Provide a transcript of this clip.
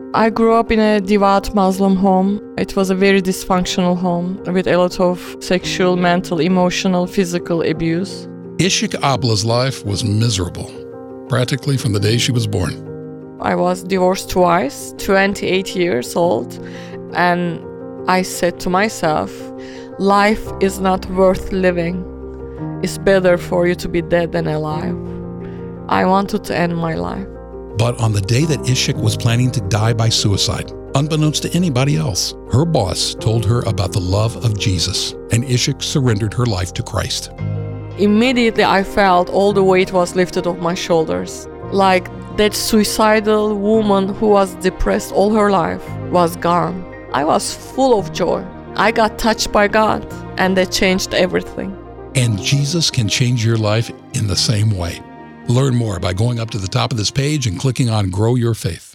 I grew up in a devout Muslim home. It was a very dysfunctional home with a lot of sexual, mental, emotional, physical abuse. Ishik Abla's life was miserable, practically from the day she was born. I was divorced twice, 28 years old, and I said to myself, life is not worth living. It's better for you to be dead than alive. I wanted to end my life. But on the day that Ishik was planning to die by suicide, unbeknownst to anybody else, her boss told her about the love of Jesus, and Ishik surrendered her life to Christ. Immediately I felt all the weight was lifted off my shoulders. Like that suicidal woman who was depressed all her life was gone. I was full of joy. I got touched by God, and that changed everything. And Jesus can change your life in the same way. Learn more by going up to the top of this page and clicking on Grow Your Faith.